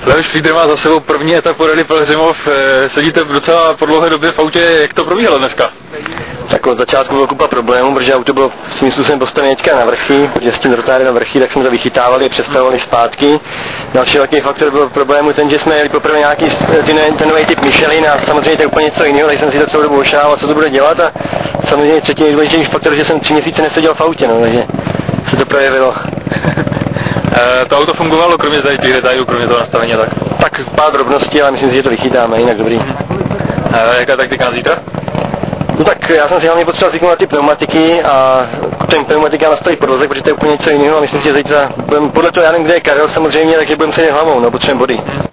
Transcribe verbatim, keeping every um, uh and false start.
Leoš Friedr má za sebou první etapu Rally Pelhřimov, sedíte v docela po dlouhé době v autě, jak to probíhalo dneska? Tak od začátku bylo kupa problémů, protože auto bylo svým způsobem postavené teďka na vrchy, protože s tím rotáry na vrchy, tak jsme to vychytávali, přestavovali zpátky. Další velký faktor byl problému ten, že jsme jeli poprvé nějaký ten nový typ Michelin a samozřejmě to je úplně něco jiného, takže jsem si to celou dobu ošával, co to bude dělat a samozřejmě třetí nejdůležitější faktor, že jsem tři měsíce neseděl v autě, no, takže se to projevilo. E, to auto fungovalo, kromě tady těch detailů, kromě toho nastavení, tak? Tak pár drobností, ale myslím si, že to vychytáme, jinak dobrý. E, jaká taktika na zítra? No tak já jsem si hlavně potřeboval zvyknout na ty pneumatiky a ten pneumatika nastavit podvozek, protože to je úplně něco jiného a myslím si, že zítra budem, podle toho já nevím, kde je Karel samozřejmě, takže budeme sedět hlavou, no, potřebujeme body.